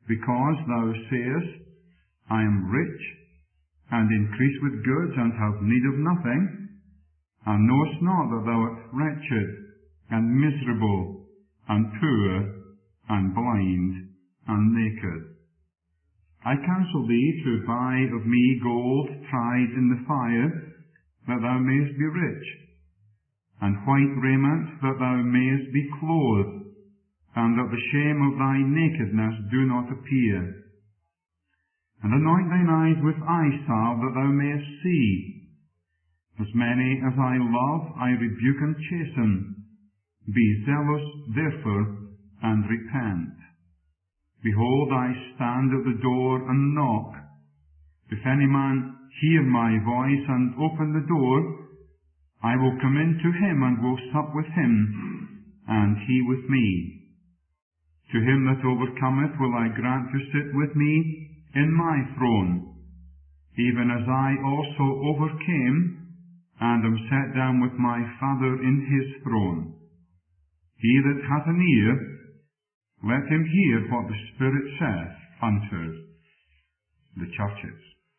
because thou sayest, I am rich, and increase with goods, and have need of nothing, and knowest not that thou art wretched, and miserable, and poor, and blind, and naked. I counsel thee to buy of me gold tried in the fire, that thou mayest be rich, and white raiment, that thou mayest be clothed, and that the shame of thy nakedness do not appear. And anoint thine eyes with eye salve, that thou mayest see. As many as I love, I rebuke and chasten. Be zealous, therefore, and repent. Behold, I stand at the door and knock. If any man hear my voice and open the door, I will come in to him and will sup with him, and he with me. To him that overcometh will I grant to sit with me in my throne, even as I also overcame, and am set down with my Father in his throne. He that hath an ear, let him hear what the Spirit saith unto the churches.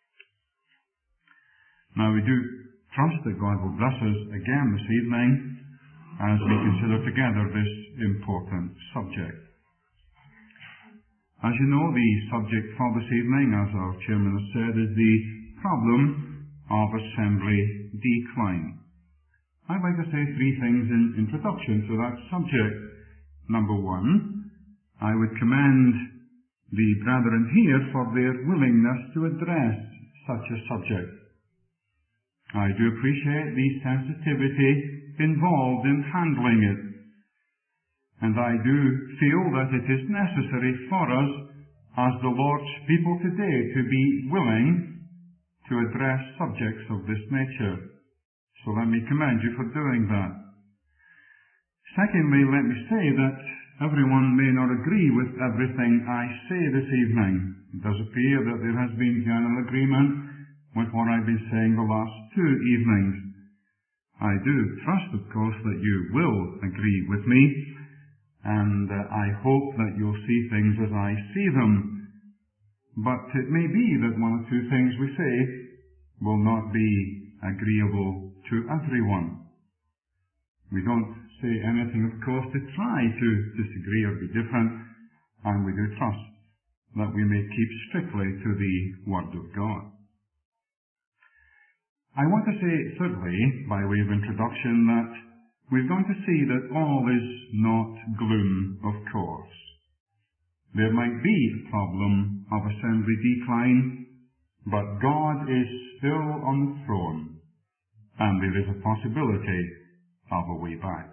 Now we do trust that God will bless us again this evening as we consider together this important subject. As you know, the subject for this evening, as our chairman has said, is the problem of assembly decline. I'd like to say three things in introduction to that subject. Number one, I would commend the brethren here for their willingness to address such a subject. I do appreciate the sensitivity involved in handling it, and I do feel that it is necessary for us as the Lord's people today to be willing to address subjects of this nature. So let me commend you for doing that. Secondly, let me say that everyone may not agree with everything I say this evening. It does appear that there has been general agreement with what I've been saying the last two evenings. I do trust, of course, that you will agree with me, and I hope that you'll see things as I see them. But it may be that one or two things we say will not be agreeable to everyone. We don't say anything, of course, to try to disagree or be different, and we do trust that we may keep strictly to the Word of God. I want to say, thirdly, by way of introduction, that we're going to see that all is not gloom, of course. There might be a problem of assembly decline, but God is still on the throne, and there is a possibility of a way back.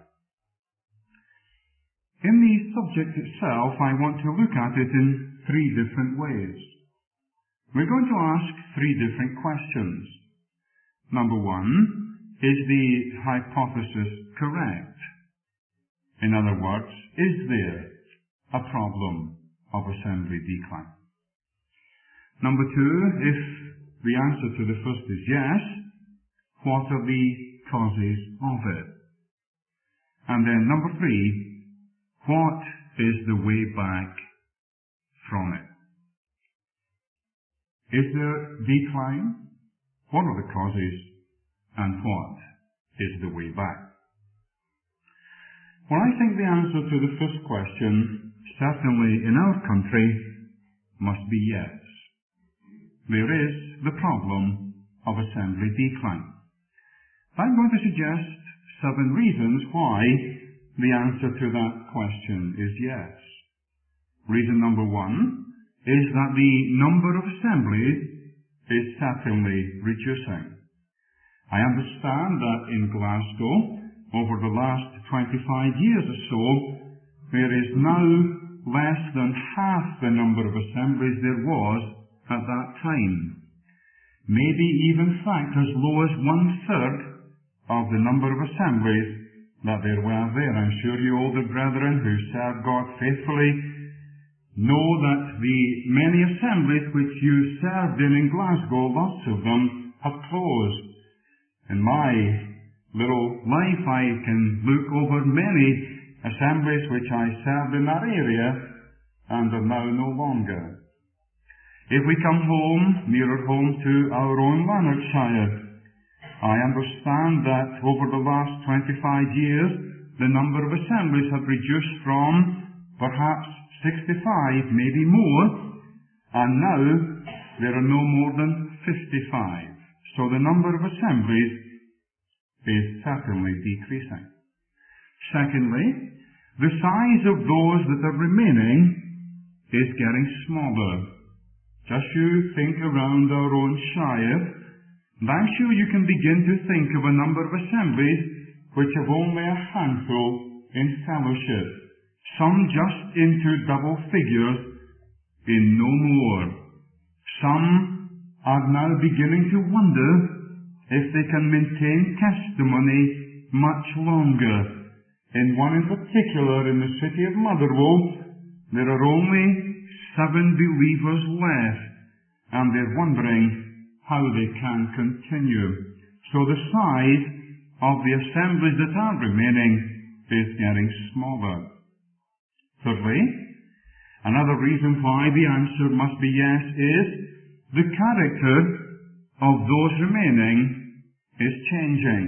In the subject itself, I want to look at it in three different ways. We're going to ask three different questions. Number one, is the hypothesis correct? In other words, is there a problem of assembly decline? Number two, if the answer to the first is yes, what are the causes of it? And then number three, what is the way back from it? Is there decline? What are the causes? And what is the way back? Well, I think the answer to the first question, certainly in our country, must be yes. There is the problem of assembly decline. I'm going to suggest 7 reasons why the answer to that question is yes. Reason number 1 is that the number of assemblies is certainly reducing. I understand that in Glasgow, over the last 25 years or so, there is now less than half the number of assemblies there was at that time. Maybe even, in fact, as low as 1/3 of the number of assemblies that there were there. I'm sure you older brethren who serve God faithfully know that the many assemblies which you served in Glasgow, lots of them have closed. In my little life, I can look over many assemblies which I served in that area, and are now no longer. If we come home, nearer home to our own Lanarkshire, I understand that over the last 25 years, the number of assemblies have reduced from perhaps 65, maybe more, and now there are no more than 55. So the number of assemblies is certainly decreasing. Secondly, the size of those that are remaining is getting smaller. Just you think around our own shire, and I'm sure you can begin to think of a number of assemblies which have only a handful in fellowship, some just into double figures in no more. Some are now beginning to wonder if they can maintain testimony much longer. In one in particular, in the city of Motherwell, there are only 7 believers left, and they're wondering how they can continue. So the size of the assemblies that are remaining is getting smaller. Thirdly, another reason why the answer must be yes is the character of those remaining is changing.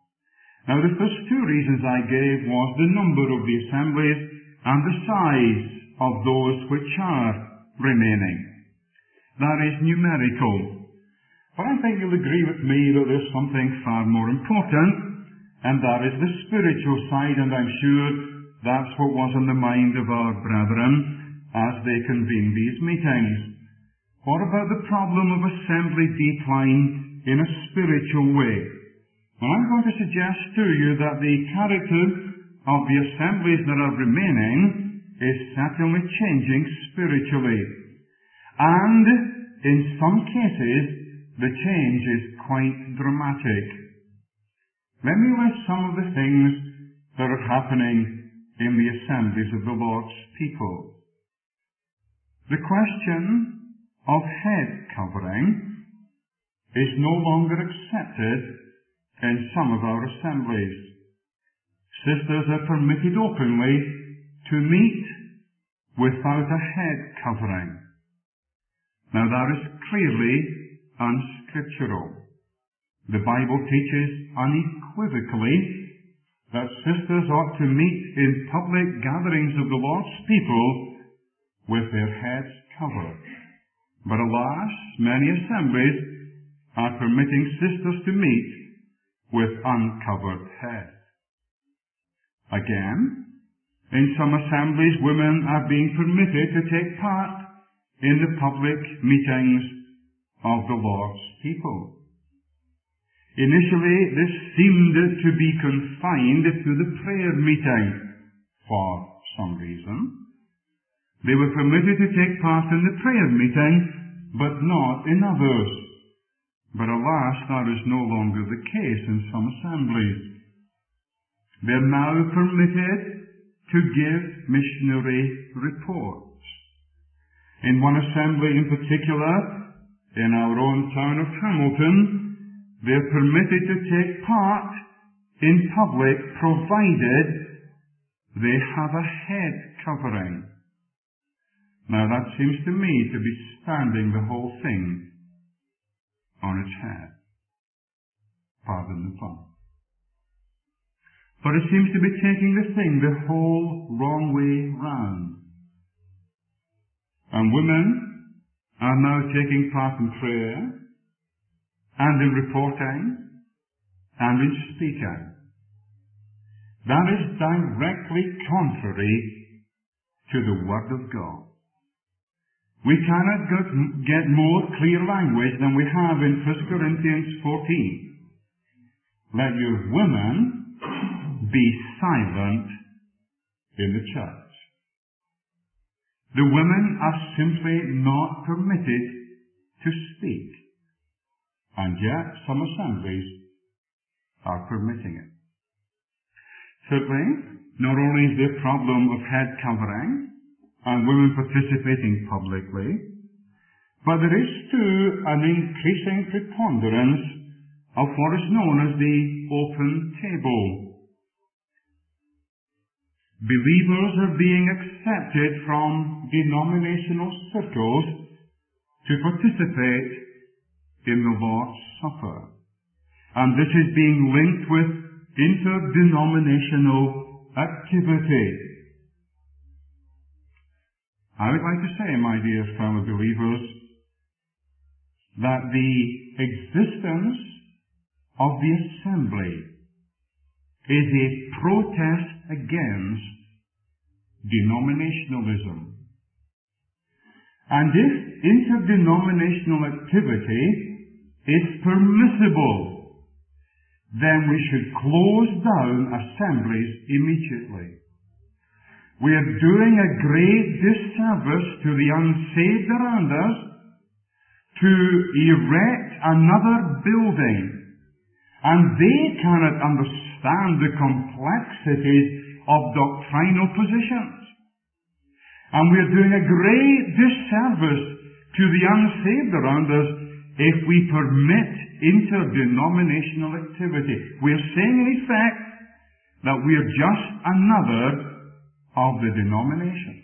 Now the first two reasons I gave was the number of the assemblies and the size of those which are remaining. That is numerical. But I think you'll agree with me that there's something far more important, and that is the spiritual side, and I'm sure that's what was on the mind of our brethren as they convened these meetings. What about the problem of assembly decline in a spiritual way? Well, I'm going to suggest to you that the character of the assemblies that are remaining is certainly changing spiritually. And in some cases, the change is quite dramatic. Let me list some of the things that are happening in the assemblies of the Lord's people. The question of head covering is no longer accepted in some of our assemblies. Sisters are permitted openly to meet without a head covering. Now that is clearly unscriptural. The Bible teaches unequivocally that sisters ought to meet in public gatherings of the Lord's people with their heads covered. But alas, many assemblies are permitting sisters to meet with uncovered heads. Again, in some assemblies, women are being permitted to take part in the public meetings of the Lord's people. Initially, this seemed to be confined to the prayer meeting for some reason. They were permitted to take part in the prayer meeting, but not in others. But alas, that is no longer the case in some assemblies. They are now permitted to give missionary reports. In one assembly in particular, in our own town of Hamilton, they are permitted to take part in public provided they have a head covering. Now that seems to me to be standing the whole thing on its head. Pardon the pun. But it seems to be taking the thing the whole wrong way round. And women are now taking part in prayer, and in reporting, and in speaking. That is directly contrary to the Word of God. We cannot get more clear language than we have in 1 Corinthians 14. Let your women be silent in the church. The women are simply not permitted to speak, and yet some assemblies are permitting it. Thirdly, not only is there a problem of head covering and women participating publicly, but there is too an increasing preponderance of what is known as the open table. believers are being accepted from denominational circles to participate in the Lord's Supper. And this is being linked with interdenominational activity. I would like to say, my dear fellow believers, that the existence of the assembly is a protest against denominationalism. And if interdenominational activity is permissible, then we should close down assemblies immediately. We are doing a great disservice to the unsaved around us to erect another building, and they cannot understand the complexities of doctrinal positions. And we are doing a great disservice to the unsaved around us if we permit interdenominational activity. We are saying, in effect, that we are just another of the denominations.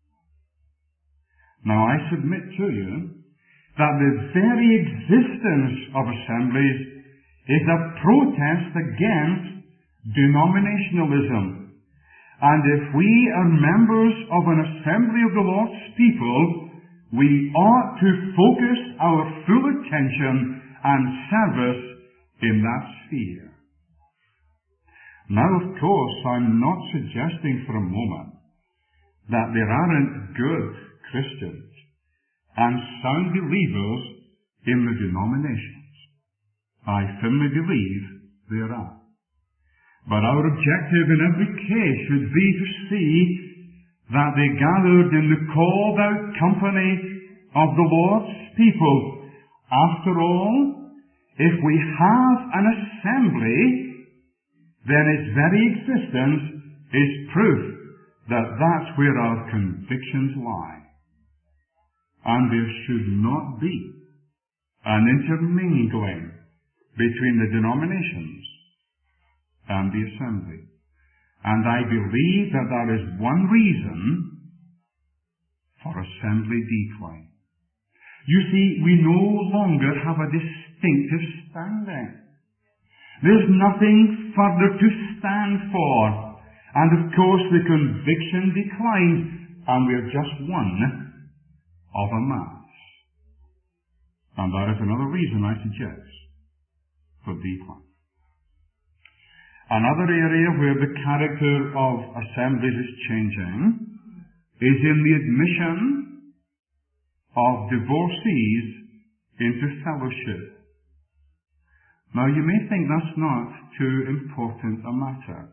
Now, I submit to you that the very existence of assemblies is a protest against denominationalism. And if we are members of an assembly of the Lord's people, we ought to focus our full attention and service in that sphere. Now, of course, I'm not suggesting for a moment that there aren't good Christians and sound believers in the denominations. I firmly believe there are. But our objective in every case should be to see that they gathered in the called out company of the Lord's people. After all, if we have an assembly, then its very existence is proof that that's where our convictions lie. And there should not be an intermingling between the denominations and the assembly. And I believe that that is one reason for assembly decline. You see, we no longer have a distinctive standing. There's nothing further to stand for. And of course the conviction declines, and we're just one of a mass. And that is another reason I suggest for decline. Another area where the character of assemblies is changing is in the admission of divorcees into fellowship. Now, you may think that's not too important a matter.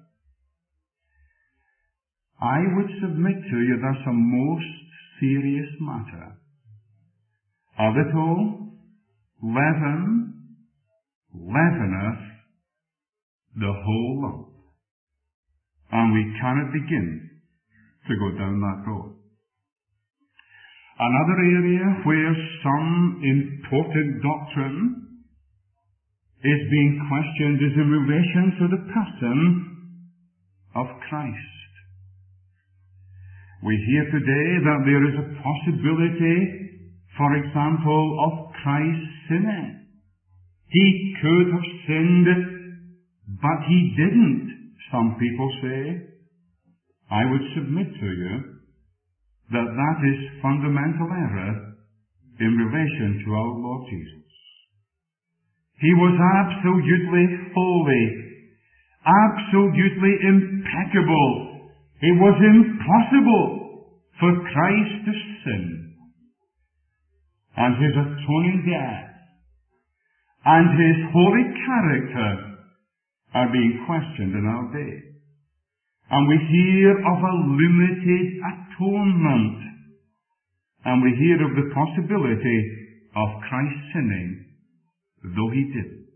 I would submit to you that's a most serious matter. A little leaven leaveneth the whole lump. And we cannot begin to go down that road. Another area where some important doctrine is being questioned is in relation to the person of Christ. We hear today that there is a possibility, for example, of Christ sinning. He could have sinned, but he didn't, some people say. I would submit to you that that is fundamental error in relation to our Lord Jesus. He was absolutely holy, absolutely impeccable. It was impossible for Christ to sin. And his atoning death and his holy character are being questioned in our day. And we hear of a limited atonement. And we hear of the possibility of Christ sinning, though he didn't.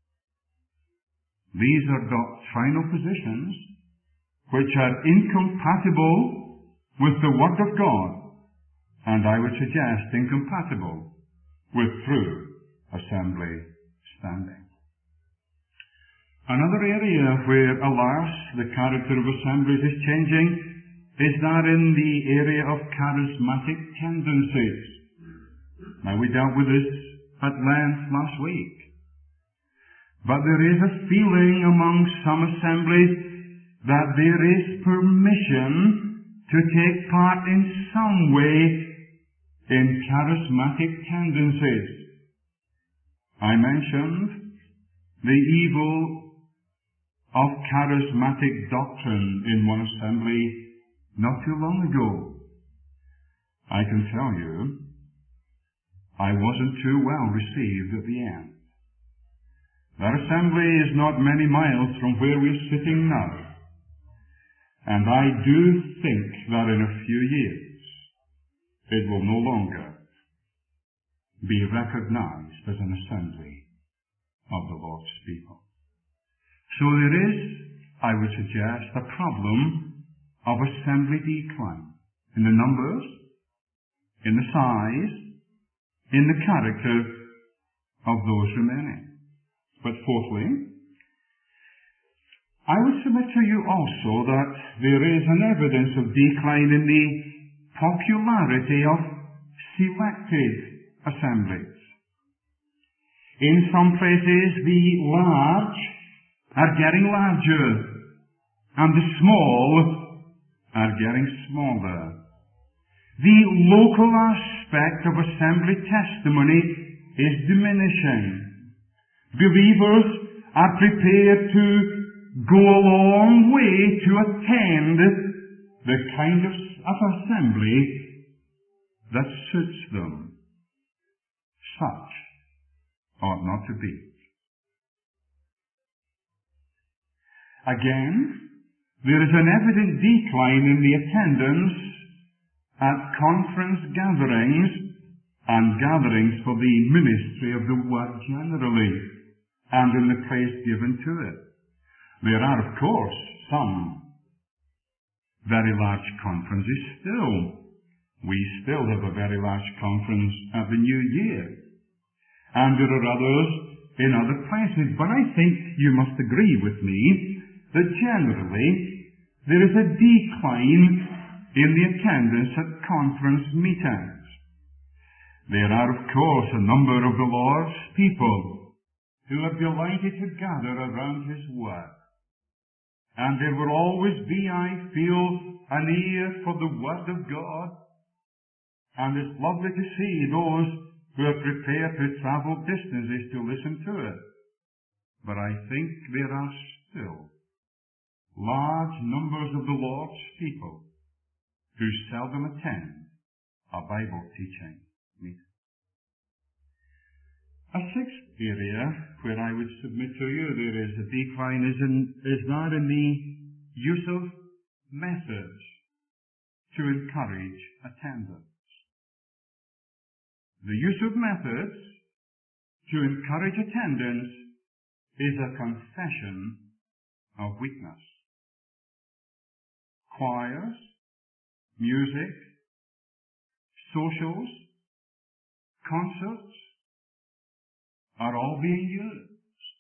These are doctrinal positions which are incompatible with the Word of God, and I would suggest incompatible with true assembly standing. Another area where, alas, the character of assemblies is changing is that in the area of charismatic tendencies. Now, we dealt with this at length last week. But there is a feeling among some assemblies that there is permission to take part in some way in charismatic tendencies. I mentioned the evil of charismatic doctrine in one assembly not too long ago. I can tell you, I wasn't too well received at the end. That assembly is not many miles from where we're sitting now. And I do think that in a few years it will no longer be recognized as an assembly of the Lord's people. So there is, I would suggest, a problem of assembly decline in the numbers, in the size, in the character of those remaining. But fourthly, I would submit to you also that there is an evidence of decline in the popularity of selected assemblies. In some places, the large are getting larger, and the small are getting smaller. The local aspect of assembly testimony is diminishing. Believers are prepared to go a long way to attend the kind of assembly that suits them. Such ought not to be. Again, there is an evident decline in the attendance at conference gatherings and gatherings for the ministry of the Word generally, and in the place given to it. There are, of course, some very large conferences still. We still have a very large conference at the New Year. And there are others in other places. But I think you must agree with me that generally there is a decline in the attendance at conference meetings. There are, of course, a number of the Lord's people who are delighted to gather around His Word. And there will always be, I feel, an ear for the Word of God. And it's lovely to see those who are prepared to travel distances to listen to it. But I think there are still large numbers of the Lord's people who seldom attend a Bible teaching meeting. A sixth area where I would submit to you there is a decline is that in the use of methods to encourage attendance. The use of methods to encourage attendance is a confession of weakness. Choirs, music, socials, concerts are all being used.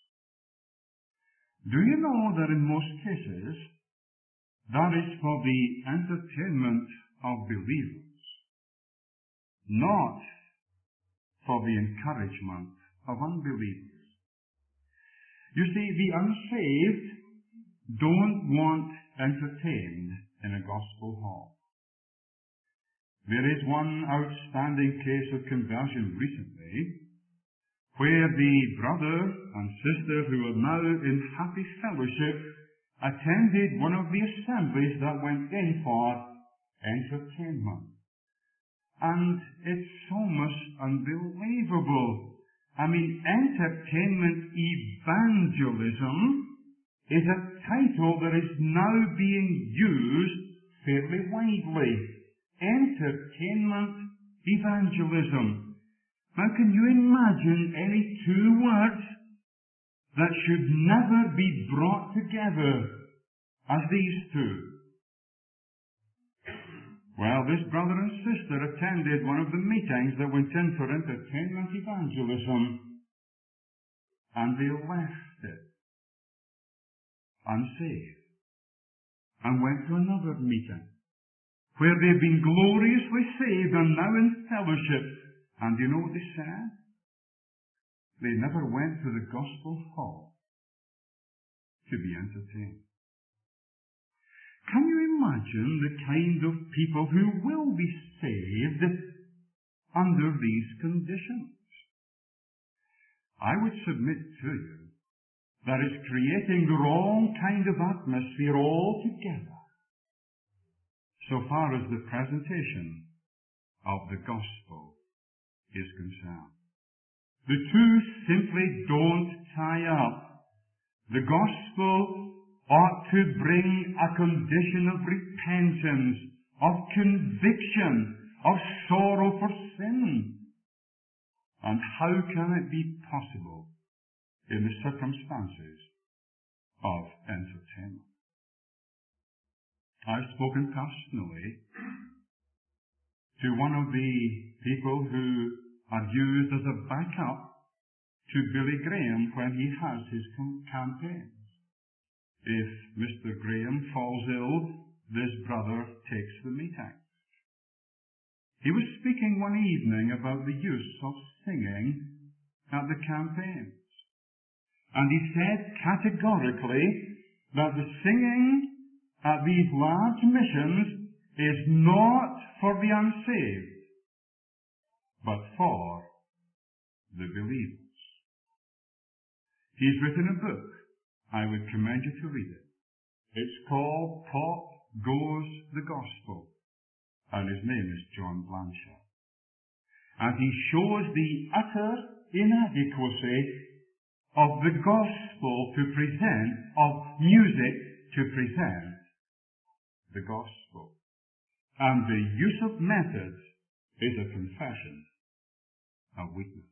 Do you know that in most cases that is for the entertainment of believers, not for the encouragement of unbelievers? You see, the unsaved don't want entertained in a gospel hall. There is one outstanding case of conversion recently where the brother and sister who are now in happy fellowship attended one of the assemblies that went in for entertainment. And it's almost unbelievable. I mean, entertainment evangelism is a title that is now being used fairly widely. Entertainment evangelism. Now, can you imagine any two words that should never be brought together as these two? Well, this brother and sister attended one of the meetings that went in for entertainment evangelism, and they left it. unsaved, and went to another meeting where they'd been gloriously saved and now in fellowship. And you know what they said? They never went to the gospel hall to be entertained. Can you imagine the kind of people who will be saved under these conditions? I would submit to you that it's creating the wrong kind of atmosphere altogether so far as the presentation of the gospel is concerned. The two simply don't tie up. The gospel ought to bring a condition of repentance, of conviction, of sorrow for sin. And how can it be possible in the circumstances of entertainment? I've spoken personally to one of the people who are used as a backup to Billy Graham when he has his campaigns. If Mr. Graham falls ill, this brother takes the meeting. He was speaking one evening about the use of singing at the campaigns. And he said categorically that the singing at these large missions is not for the unsaved, but for the believers. He's written a book. I would commend you to read it. It's called Pop Goes the Gospel, and his name is John Blanchard. And he shows the utter inadequacy of the gospel to present, of music to present the gospel. And the use of methods is a confession of weakness.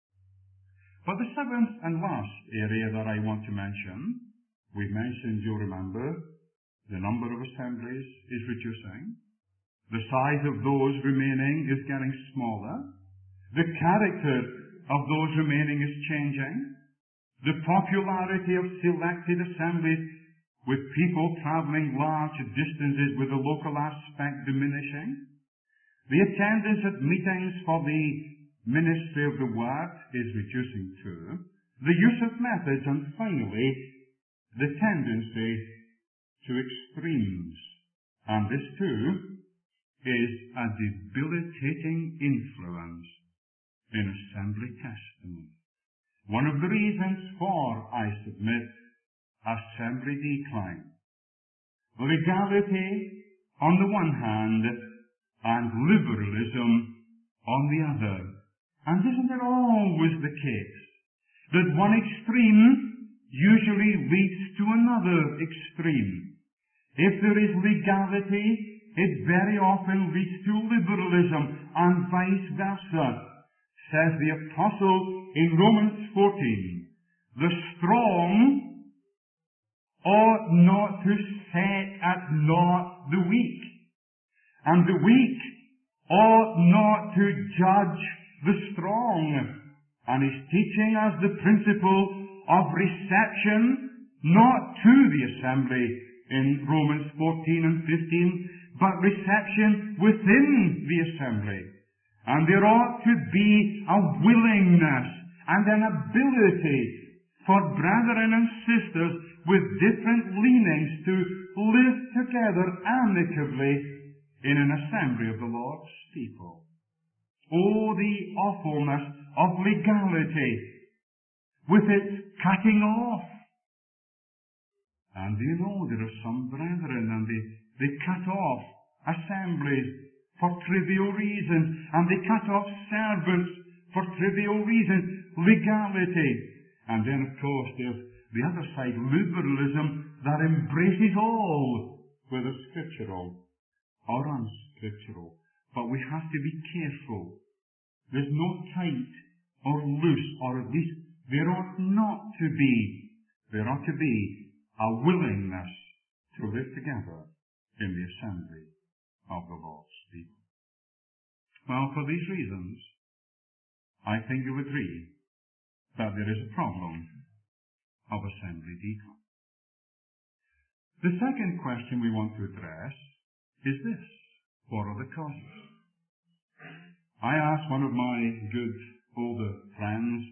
But the seventh and last area that I want to mention, we mentioned, you'll remember, the number of assemblies is reducing. The size of those remaining is getting smaller. The character of those remaining is changing. The popularity of selected assemblies with people traveling large distances with the local aspect diminishing. The attendance at meetings for the ministry of the word is reducing too. The use of methods, and finally, the tendency to extremes. And this too is a debilitating influence in assembly testimony. One of the reasons for, I submit, assembly decline. Legality on the one hand and liberalism on the other. And isn't it always the case that one extreme usually leads to another extreme? If there is legality, it very often leads to liberalism, and vice versa. Says the apostle in Romans 14, the strong ought not to set at naught the weak, and the weak ought not to judge the strong. And is teaching us the principle of reception, not to the assembly in Romans 14 and 15, but reception within the assembly. And there ought to be a willingness and an ability for brethren and sisters with different leanings to live together amicably in an assembly of the Lord's people. Oh, the awfulness of legality with its cutting off. And you know, there are some brethren, and they cut off assemblies for trivial reasons, and they cut off servants for trivial reasons. Legality. And then, of course, there's the other side, liberalism, that embraces all, whether scriptural or unscriptural. But we have to be careful. There's no tight or loose, or at least there ought not to be. There ought to be a willingness to live together in the assembly of the Lord's people. Well, for these reasons, I think you'll agree that there is a problem of assembly decline. The second question we want to address is this: what are the causes? I asked one of my good older friends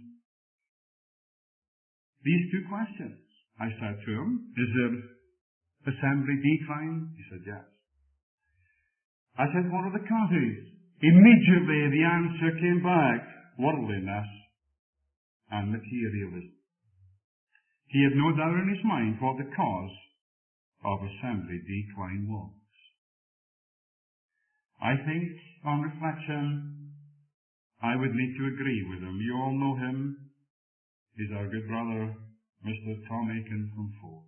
these two questions. I said to him, is there assembly decline? He said, yes. I said, what are the causes? Immediately the answer came back: worldliness and materialism. He had no doubt in his mind what the cause of assembly decline was. I think, on reflection, I would need to agree with him. You all know him. He's our good brother, Mr. Tom Aiken from Ford.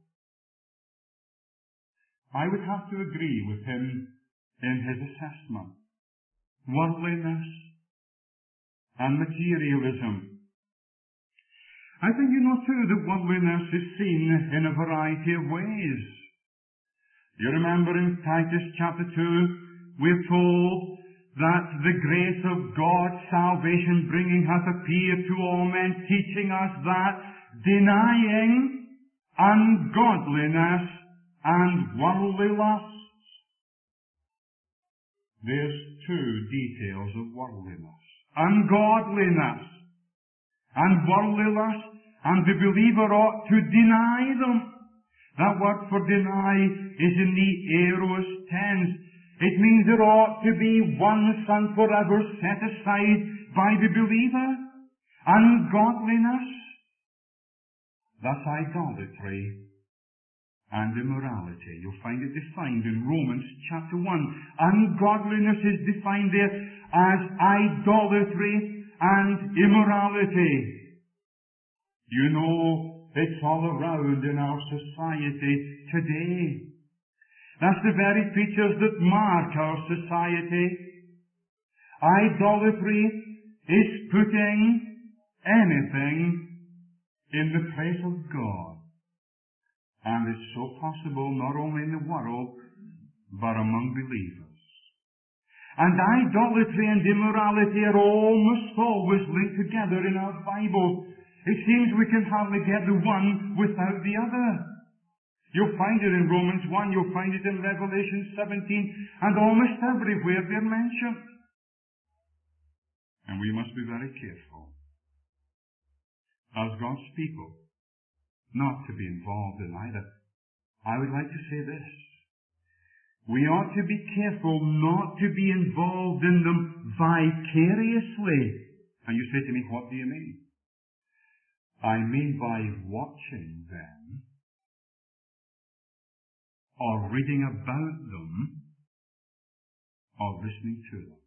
I would have to agree with him in his assessment. Worldliness and materialism. I think you know too that worldliness is seen in a variety of ways. You remember in Titus chapter 2, we're told that the grace of God's salvation bringing hath appeared to all men, teaching us that denying ungodliness and worldly lusts. There's two details of worldliness: ungodliness and worldly lust, and the believer ought to deny them. That word for deny is in the aorist tense. It means there ought to be once and forever set aside by the believer. Ungodliness, that's idolatry and immorality. You'll find it defined in Romans chapter 1. Ungodliness is defined there as idolatry and immorality. You know, it's all around in our society today. That's the very features that mark our society. Idolatry is putting anything in the place of God. And it's so possible not only in the world, but among believers. And idolatry and immorality are almost always linked together in our Bible. It seems we can hardly get the one without the other. You'll find it in Romans 1, you'll find it in Revelation 17, and almost everywhere they're mentioned. And we must be very careful, as God's people, not to be involved in either. I would like to say this: we ought to be careful not to be involved in them vicariously. And you say to me, what do you mean? I mean by watching them, or reading about them, or listening to them.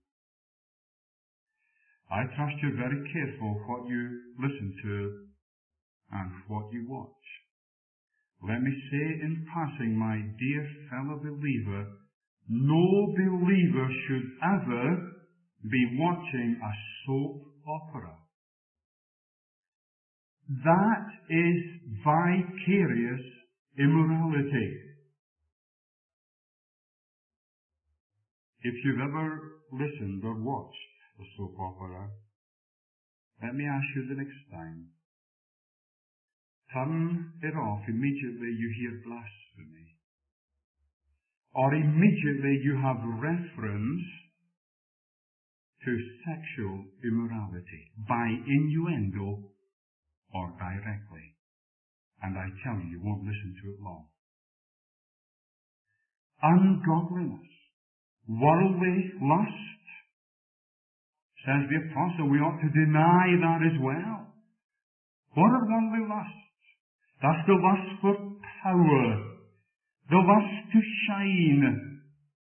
I trust you're very careful what you listen to and what you watch. Let me say in passing, my dear fellow believer, no believer should ever be watching a soap opera. That is vicarious immorality. If you've ever listened or watched a soap opera, let me ask you the next time. Turn it off immediately you hear blasphemy. Or immediately you have reference to sexual immorality by innuendo or directly. And I tell you, you won't listen to it long. Ungodliness, worldly lust. Says the apostle, we ought to deny that as well. What are worldly lusts? That's the lust for power, the lust to shine.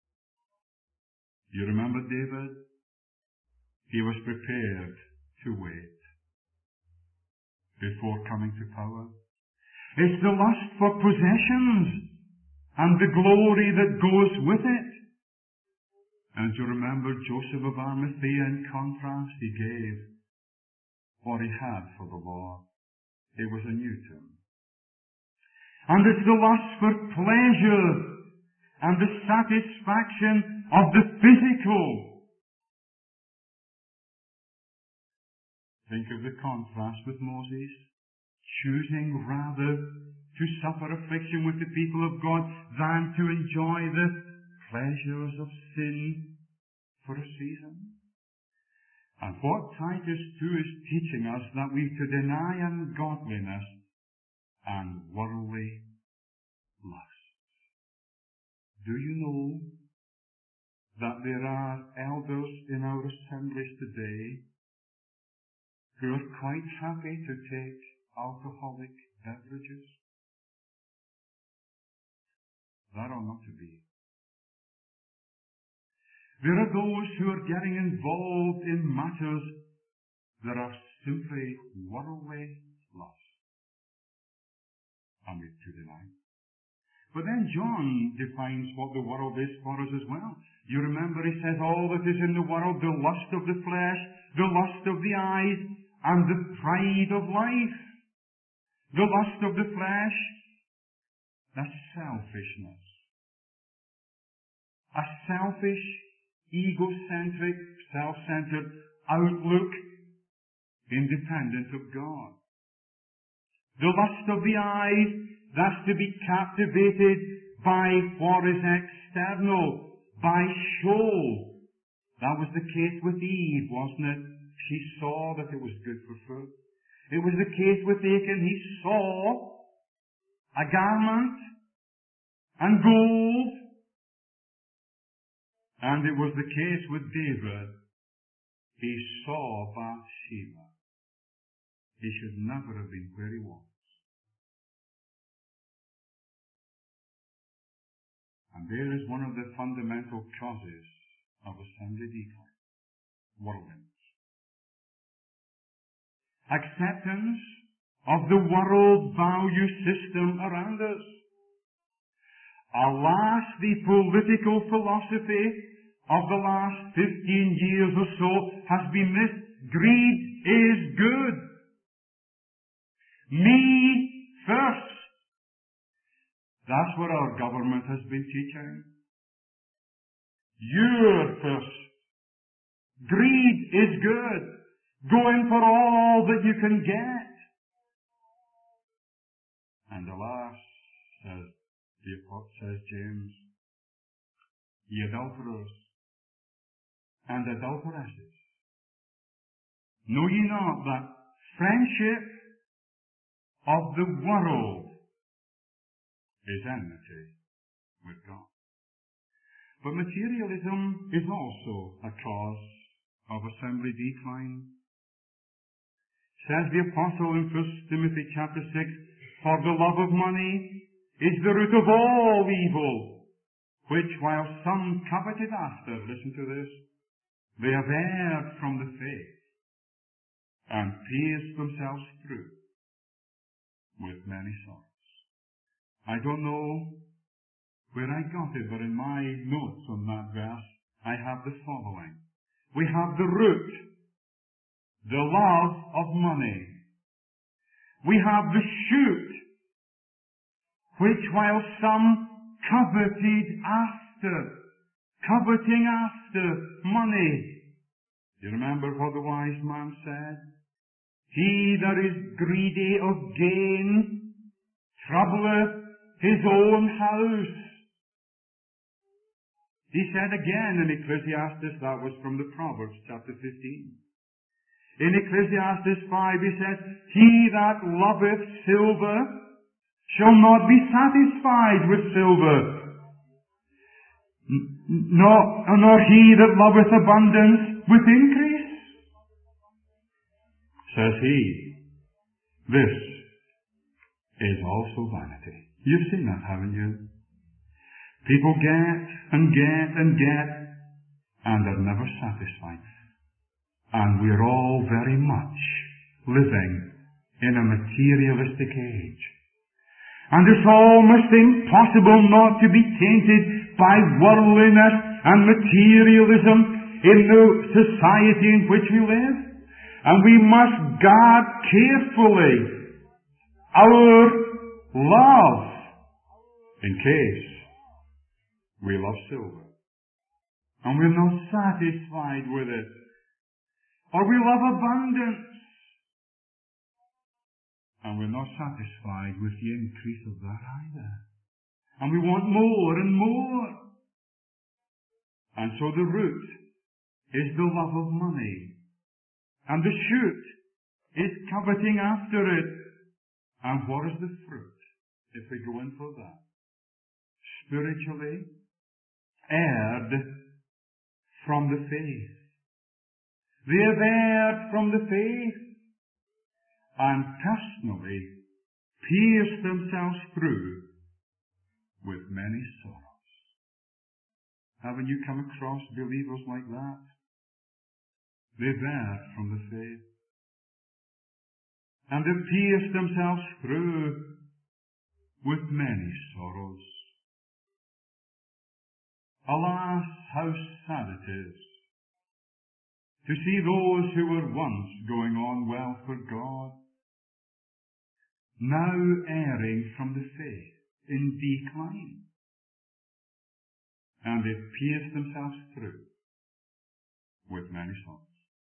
You remember David? He was prepared to wait before coming to power. It's the lust for possessions and the glory that goes with it. And you remember Joseph of Arimathea, in contrast, he gave what he had for the Lord. It was a new tomb. And it's the lust for pleasure and the satisfaction of the physical. Think of the contrast with Moses, choosing rather to suffer affliction with the people of God than to enjoy the pleasures of sin for a season. And what Titus 2 is teaching us, that we to deny ungodliness and worldly lust. Do you know that there are elders in our assemblies today who are quite happy to take alcoholic beverages? That ought not to be. There are those who are getting involved in matters that are simply worldly lust. And we're to deny. But then John defines what the world is for us as well. You remember he says all that is in the world, the lust of the flesh, the lust of the eyes, and the pride of life. The lust of the flesh, that's selfishness. A selfish, egocentric, self-centered outlook independent of God. The lust of the eyes, that's to be captivated by what is external, by show. That was the case with Eve, wasn't it? She saw that it was good for food. It was the case with Achan. He saw a garment and gold. And it was the case with David. He saw Bathsheba. He should never have been where he was. And there is one of the fundamental causes of assembly decline. Worldliness. Acceptance of the world value system around us. Alas, the political philosophy of the last 15 years or so has been this: greed is good. Me first. That's what our government has been teaching. You're first. Greed is good. Go in for all that you can get. And alas, says James, ye adulterers and adulteresses, know ye not that friendship of the world is enmity with God? But materialism is also a cause of assembly decline. Says the apostle in 1 Timothy chapter 6, for the love of money is the root of all evil, which while some coveted after, listen to this, they have erred from the faith and pierced themselves through with many sorrows. I don't know where I got it, but in my notes on that verse, I have the following. We have the root, the love of money. We have the shoot, which while some coveting after money. You remember what the wise man said? He that is greedy of gain troubleth his own house. He said again in Ecclesiastes, that was from the Proverbs chapter 15. In Ecclesiastes 5 he says, he that loveth silver shall not be satisfied with silver, nor he that loveth abundance with increase. Says he, this is also vanity. You've seen that, haven't you? People get and get and get, and they're never satisfied. And we're all very much living in a materialistic age. And it's almost impossible not to be tainted by worldliness and materialism in the society in which we live. And we must guard carefully our love in case we love silver and we're not satisfied with it. Or we love abundance And we're not satisfied with the increase of that either. And we want more and more. And so the root is the love of money. And the shoot is coveting after it. And what is the fruit, if we go in for that? Spiritually erred from the faith. They have erred from the faith and personally pierced themselves through with many sorrows. Haven't you come across believers like that? They've erred from the faith. And they've pierced themselves through with many sorrows. Alas, how sad it is to see those who were once going on well for God, now erring from the faith, in decline. And they've pierced themselves through with many sorrows.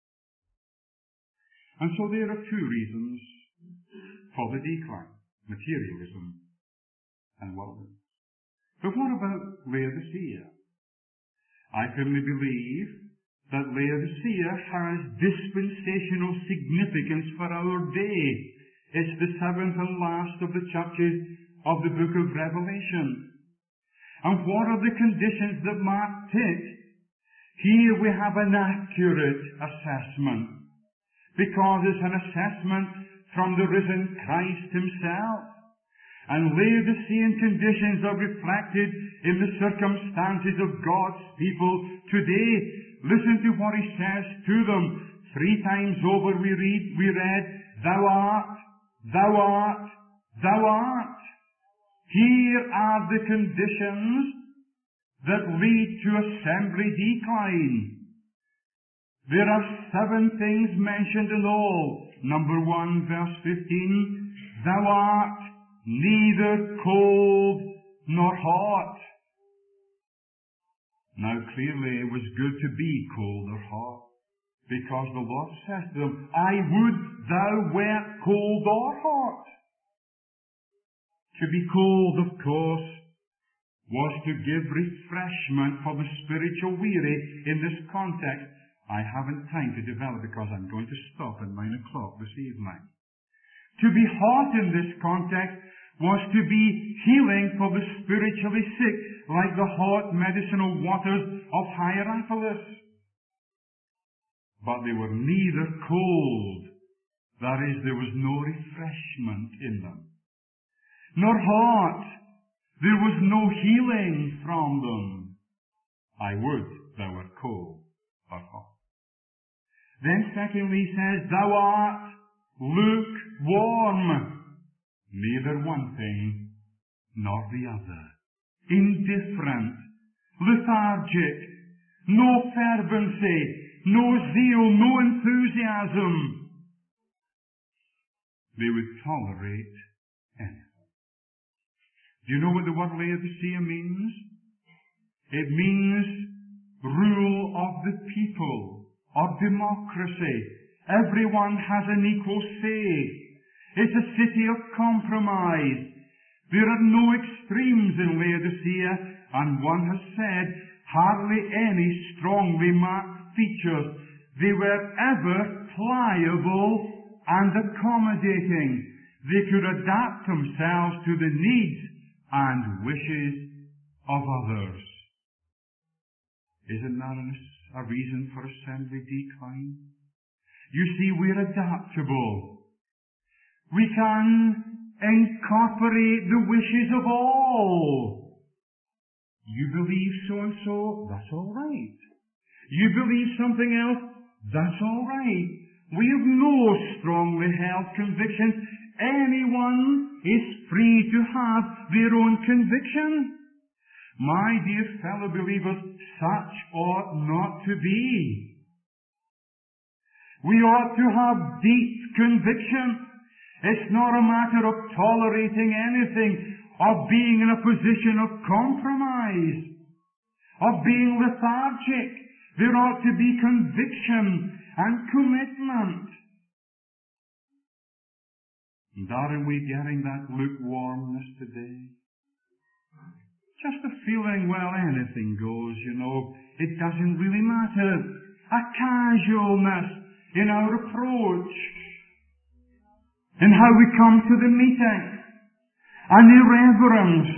And so there are two reasons for the decline: materialism and worldliness. But what about Laodicea? I firmly believe that Laodicea has dispensational significance for our day. It's the seventh and last of the chapters of the book of Revelation. And what are the conditions that marked it? Here we have an accurate assessment, because it's an assessment from the risen Christ himself. And Laodicean conditions are reflected in the circumstances of God's people today. Listen to what he says to them. 3 times over we read, Thou art, thou art, thou art. Here are the conditions that lead to assembly decline. There are 7 things mentioned in all. Number 1, verse 15, Thou art neither cold nor hot. Now clearly it was good to be cold or hot, because the Lord says to them, I would thou wert cold or hot. To be cold, of course, was to give refreshment for the spiritual weary in this context. I haven't time to develop because I'm going to stop at 9 o'clock this evening. To be hot in this context was to be healing for the spiritually sick, like the hot medicinal waters of Hierapolis. But they were neither cold, that is, there was no refreshment in them, nor hot, there was no healing from them. I would thou wert cold or hot. Then secondly he says, Thou art lukewarm. Neither one thing nor the other. Indifferent, lethargic, no fervency, no zeal, no enthusiasm. They would tolerate anything. Do you know what the word Laodicea means? It means rule of the people, or democracy. Everyone has an equal say. It's a city of compromise. There are no extremes in Laodicea, and one has said hardly any strongly marked features. They were ever pliable and accommodating. They could adapt themselves to the needs and wishes of others. Isn't that a reason for assembly decline? You see, we're adaptable. We can incorporate the wishes of all. You believe so-and-so, that's all right. You believe something else, that's all right. We have no strongly held convictions. Anyone is free to have their own conviction. My dear fellow believers, such ought not to be. We ought to have deep conviction. It's not a matter of tolerating anything, of being in a position of compromise, of being lethargic. There ought to be conviction and commitment. And aren't we getting that lukewarmness today? Just a feeling, well, anything goes, It doesn't really matter. A casualness in our approach, in how we come to the meeting. An irreverence.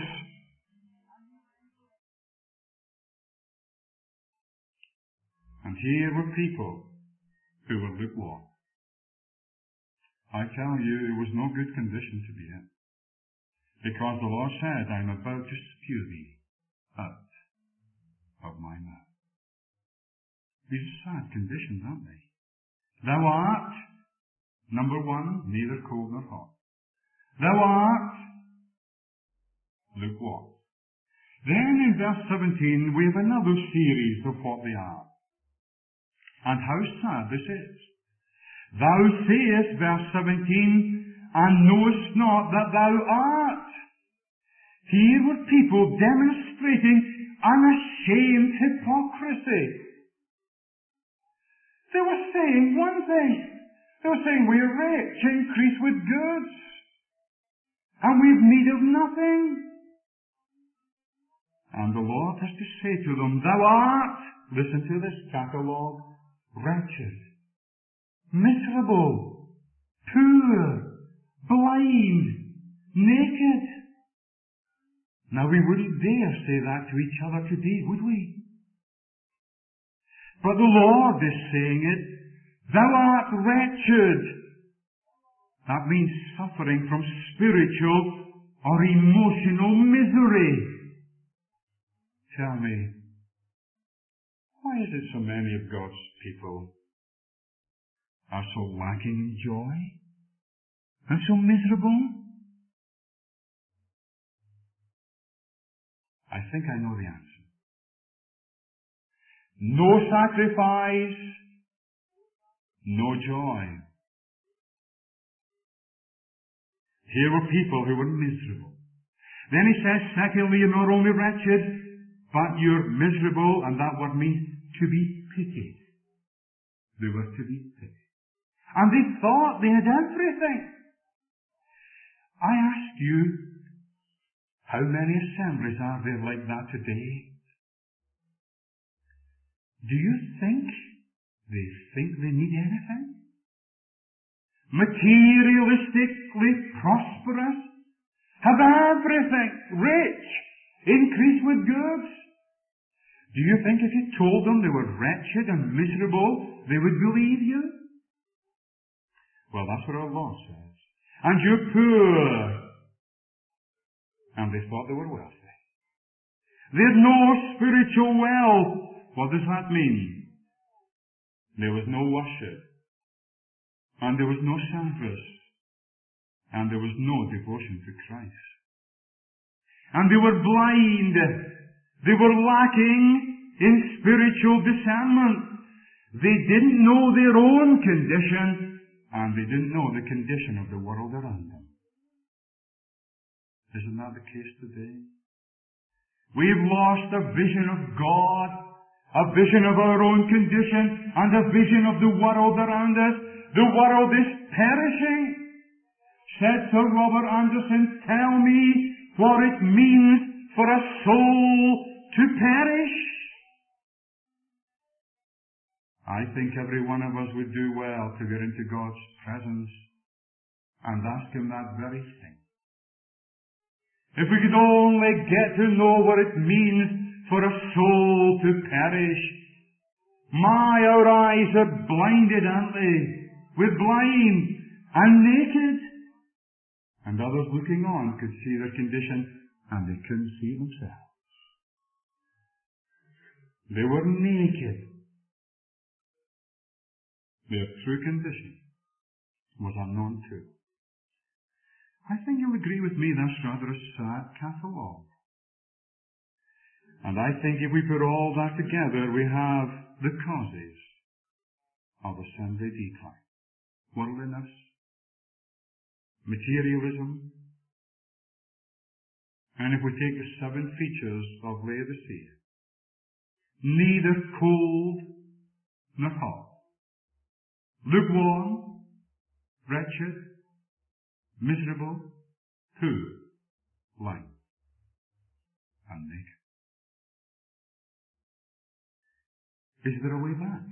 And here were people who were lukewarm. I tell you, it was no good condition to be in. Because the Lord said, I'm about to spew thee out of my mouth. These are sad conditions, aren't they? Thou art, number one, neither cold nor hot. Thou art lukewarm. Then in verse 17 we have another series of what they are. And how sad this is. Thou sayest, verse 17, and knowest not that thou art. Here were people demonstrating unashamed hypocrisy. They were saying one thing. They were saying, we are rich, increase with goods, and we have need of nothing. And the Lord has to say to them, thou art, listen to this catalogue, wretched, miserable, poor, blind, naked. Now we wouldn't dare say that to each other today, would we? But the Lord is saying it. Thou art wretched. That means suffering from spiritual or emotional misery. Tell me, why is it so many of God's people are so lacking in joy and so miserable? I think I know the answer. No sacrifice, no joy. Here were people who were miserable. Then he says, secondly, you're not only wretched, but you're miserable, and that word means to be pitied. They were to be pitied. And they thought they had everything. I ask you, how many assemblies are there like that today? Do you think they need anything? Materialistically prosperous, have everything, rich, increase with goods. Do you think if you told them they were wretched and miserable, they would believe you? Well, that's what our Lord says. And you're poor. And they thought they were wealthy. They had no spiritual wealth. What does that mean? There was no worship. And there was no service. And there was no devotion to Christ. And they were blind. They were lacking in spiritual discernment. They didn't know their own condition, and they didn't know the condition of the world around them. Isn't that the case today? We've lost a vision of God, a vision of our own condition, and a vision of the world around us. The world is perishing. Said Sir Robert Anderson, tell me what it means for a soul to perish. I think every one of us would do well to get into God's presence and ask Him that very thing. If we could only get to know what it means for a soul to perish. My, our eyes are blinded, aren't they? We're blind and naked. And others looking on could see their condition, and they couldn't see themselves. They were naked. Their true condition was unknown too. I think you'll agree with me that's rather a sad catalogue. And I think if we put all that together, we have the causes of assembly decline. Worldliness, materialism, and if we take the 7 features of Laodicea, neither cold nor hot, lukewarm, wretched, miserable, poor, blind, and naked. Is there a way back?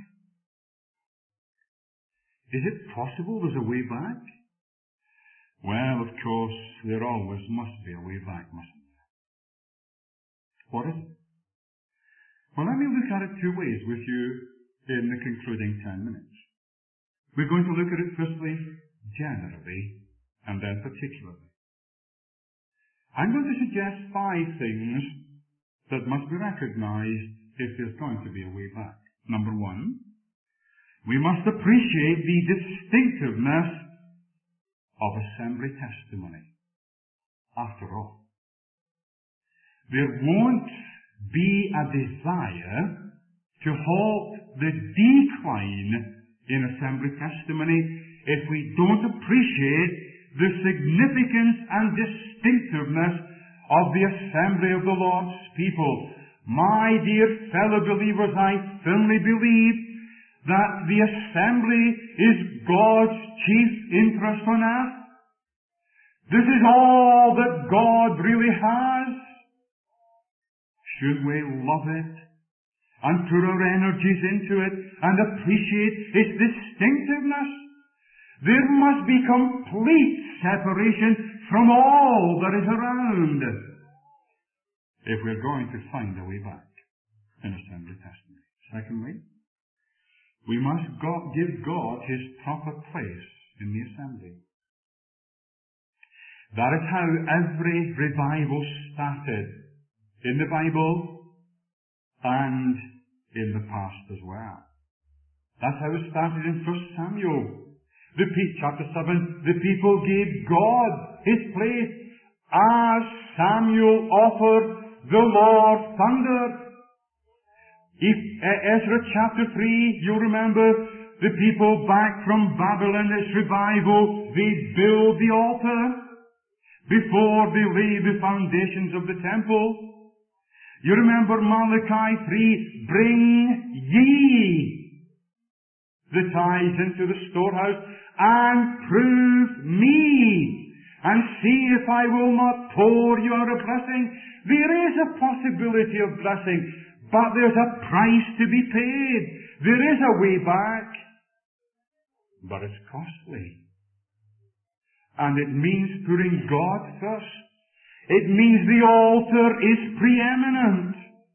Is it possible there's a way back? Well, of course, there always must be a way back, mustn't there? What is it? Well, let me look at it two ways with you in the concluding 10 minutes. We're going to look at it firstly, generally, and then particularly. I'm going to suggest 5 things that must be recognized if there's going to be a way back. Number 1, we must appreciate the distinctiveness of assembly testimony. After all, there won't be a desire to halt the decline in assembly testimony if we don't appreciate the significance and distinctiveness of the assembly of the Lord's people. My dear fellow believers, I firmly believe that the assembly is God's chief interest on earth. This is all that God really has. Should we love it and put our energies into it and appreciate its distinctiveness? There must be complete separation from all that is around if we're going to find a way back in assembly testimony. Secondly, we must give God His proper place in the assembly. That is how every revival started in the Bible and in the past as well. That's how it started in 1 Samuel. Chapter 7, the people gave God His place as Samuel offered the Lord thunder. Ezra chapter 3, you remember, the people back from Babylon, its revival, they build the altar before they lay the foundations of the temple. You remember Malachi 3, bring ye the tithes into the storehouse and prove me and see if I will not pour you out a blessing. There is a possibility of blessing, but there's a price to be paid. There is a way back, but it's costly. And it means putting God first. It means the altar is preeminent.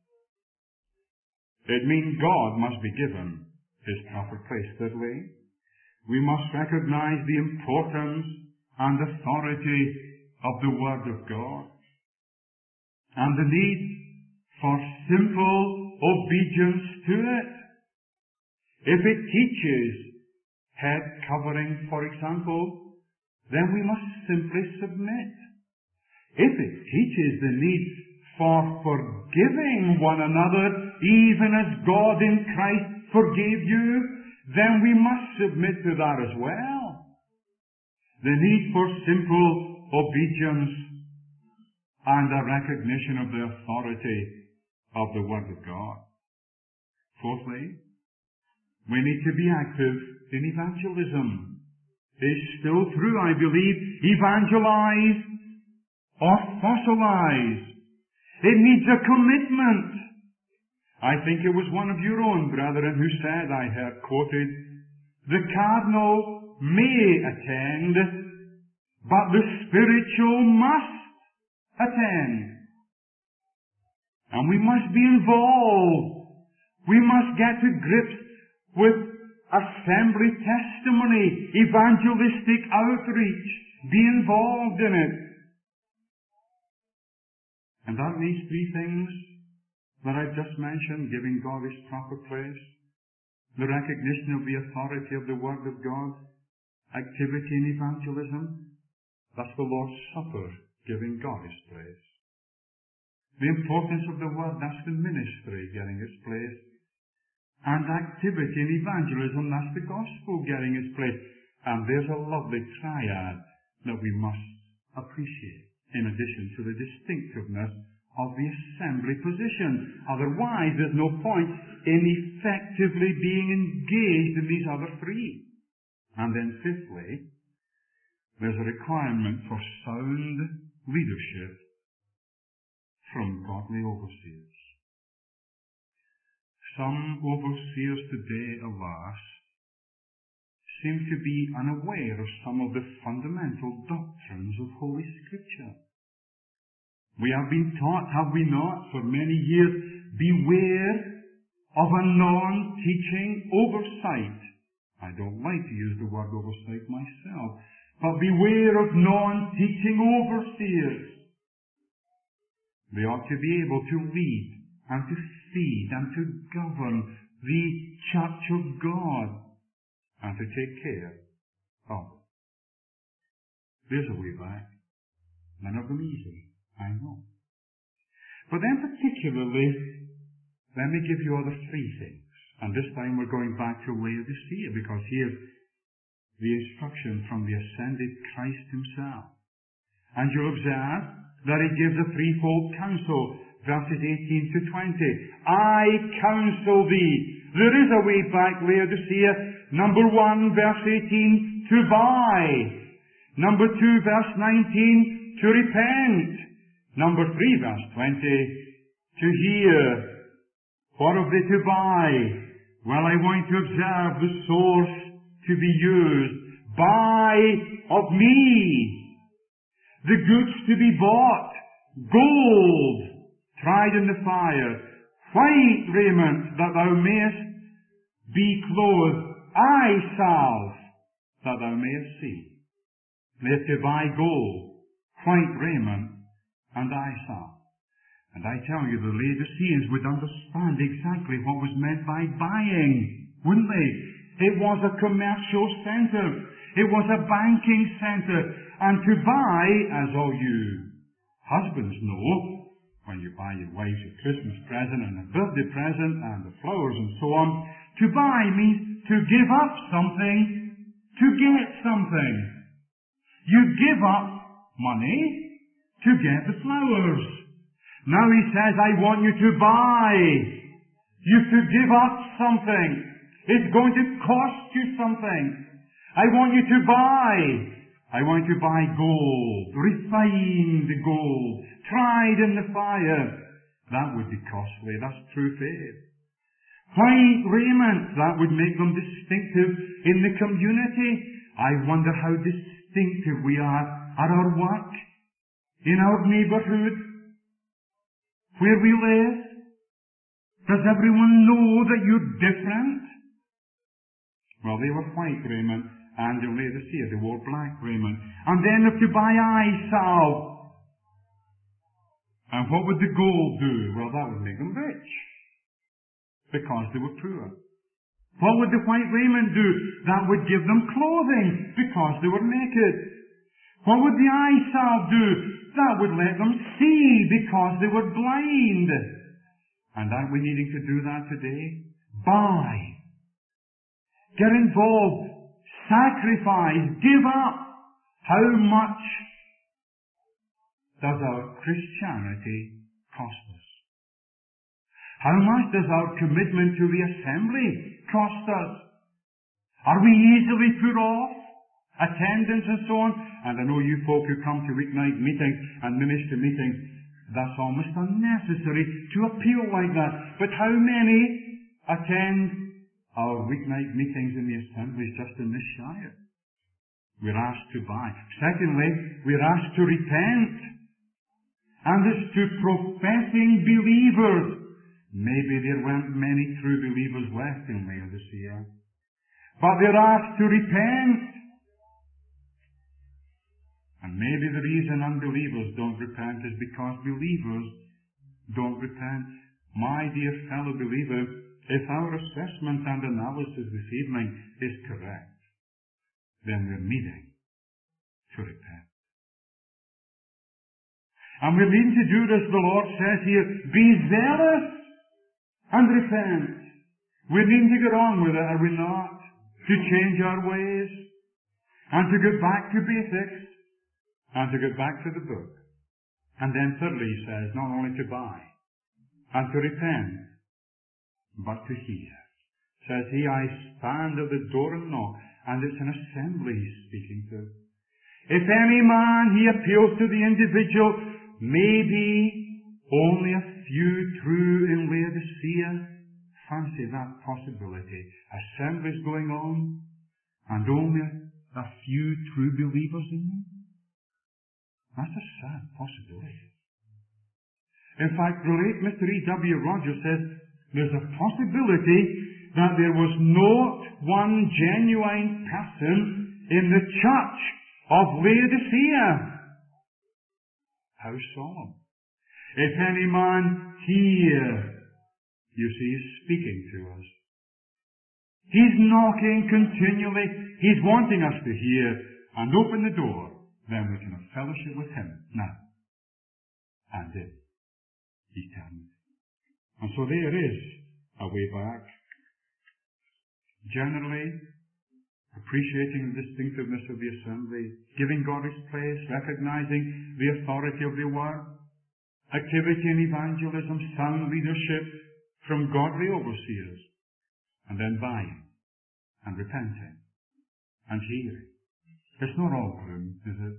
It means God must be given His proper place. Thirdly, we must recognize the importance and authority of the Word of God and the need for simple obedience to it. If it teaches head covering, for example, then we must simply submit. If it teaches the need for forgiving one another, even as God in Christ forgave you, then we must submit to that as well. The need for simple obedience and a recognition of the authority of the Word of God. Fourthly, we need to be active in evangelism. It's still true, I believe, evangelize or fossilize. It needs a commitment. I think it was one of your own brethren who said, I heard quoted, the cardinal may attend, but the spiritual must attend. And we must be involved. We must get to grips with assembly testimony, evangelistic outreach, be involved in it. And that these 3 things that I've just mentioned, giving God His proper place, the recognition of the authority of the Word of God, activity in evangelism, that's the Lord's Supper, giving God His place. The importance of the Word, that's the ministry getting its place. And activity in evangelism, that's the gospel getting its place. And there's a lovely triad that we must appreciate, in addition to the distinctiveness of the assembly position. Otherwise, there's no point in effectively being engaged in these other 3. And then fifthly, there's a requirement for sound leadership from godly overseers. Some overseers today, alas, seem to be unaware of some of the fundamental doctrines of Holy Scripture. We have been taught, have we not, for many years, beware of a non-teaching oversight. I don't like to use the word oversight myself, but beware of non-teaching overseers. They ought to be able to lead and to feed and to govern the church of God and to take care of it. There's a way back. None of them easy, I know. But then particularly, let me give you other three things. And this time we're going back to Laodicea, because here's the instruction from the ascended Christ himself. And you'll observe that he gives a threefold counsel, verses 18 to 20. I counsel thee. There is a way back, Laodicea. Number 1, verse 18, to buy. Number 2, verse 19, to repent. Number 3, verse 20, to hear. What have they to buy? Well, I want to observe the source to be used. Buy of me. The goods to be bought. Gold, tried in the fire. White raiment, that thou mayest be clothed. Eye salve, that thou mayest see. They have to buy gold, white raiment, and eye salve. And I tell you, the Laodiceans would understand exactly what was meant by buying, wouldn't they? It was a commercial center. It was a banking center. And to buy, as all you husbands know, when you buy your wives a Christmas present and a birthday present and the flowers and so on, to buy means to give up something to get something. You give up money to get the flowers. Now he says, I want you to buy. You to give up something. It's going to cost you something. I want you to buy. I want you to buy gold, refined gold, tried in the fire. That would be costly. That's true faith. White raiment, that would make them distinctive in the community. I wonder how distinctive we are at our work, in our neighborhood, where we live. Does everyone know that you're different? Well, they were white raiment, and in Laodicea they wore black raiment. And then if you buy eye salve, and what would the gold do? Well, that would make them rich, because they were poor. What would the white raiment do? That would give them clothing, because they were naked. What would the eye salve do? That would let them see, because they were blind. And aren't we needing to do that today? Buy. Get involved. Sacrifice. Give up. How much does our Christianity cost us? How much does our commitment to the assembly cost us? Are we easily put off? Attendance and so on? And I know you folk who come to weeknight meetings and minister meetings, that's almost unnecessary to appeal like that. But how many attend our weeknight meetings in the assemblies just in this shire? We're asked to buy. Secondly, we're asked to repent. And it's to professing believers. Maybe there weren't many true believers left in Laodicea. But they're asked to repent. And maybe the reason unbelievers don't repent is because believers don't repent. My dear fellow believer, if our assessment and analysis this evening is correct, then we're needing to repent. And we're needing to do this, the Lord says here, be zealous and repent. We're needing to get on with it, are we not? To change our ways and to get back to basics and to get back to the book. And then thirdly, he says, not only to buy and to repent, but to hear. Says he, I stand at the door and knock. And it's an assembly he's speaking to. If any man, he appeals to the individual, maybe only a few true in Laodicea. Fancy that possibility. Assemblies going on, and only a few true believers in them. That's a sad possibility. In fact, the late Mr. E.W. Rogers says there's a possibility that there was not one genuine person in the church of Laodicea. How solemn. If any man hear, you see, he's speaking to us. He's knocking continually. He's wanting us to hear and open the door. Then we can have fellowship with him now and in eternity. And so there is a way back. Generally, appreciating the distinctiveness of the assembly, giving God his place, recognizing the authority of the word, activity in evangelism, sound leadership from godly overseers, and then buying and repenting and hearing. It's not all gloom, is it?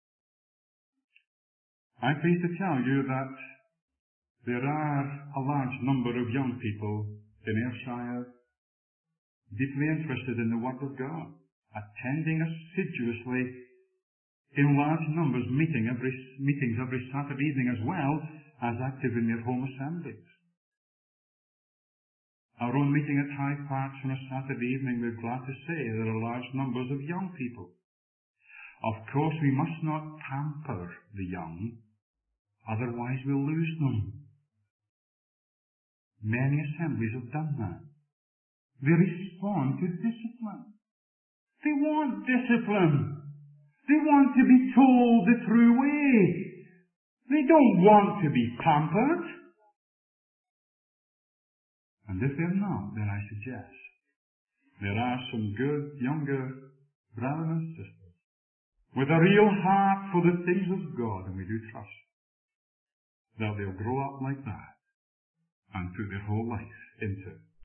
I'm pleased to tell you that there are a large number of young people in Ayrshire deeply interested in the Word of God, attending assiduously in large numbers, meetings every Saturday evening, as well as active in their home assemblies. Our own meeting at Hyde Park on a Saturday evening, we're glad to say there are large numbers of young people. Of course, we must not pamper the young, otherwise we'll lose them. Many assemblies have done that. They respond to discipline. They want discipline. They want to be told the true way. They don't want to be pampered. And if they're not, then I suggest there are some good younger brothers and sisters with a real heart for the things of God, and we do trust that they'll grow up like that and put their whole life into it.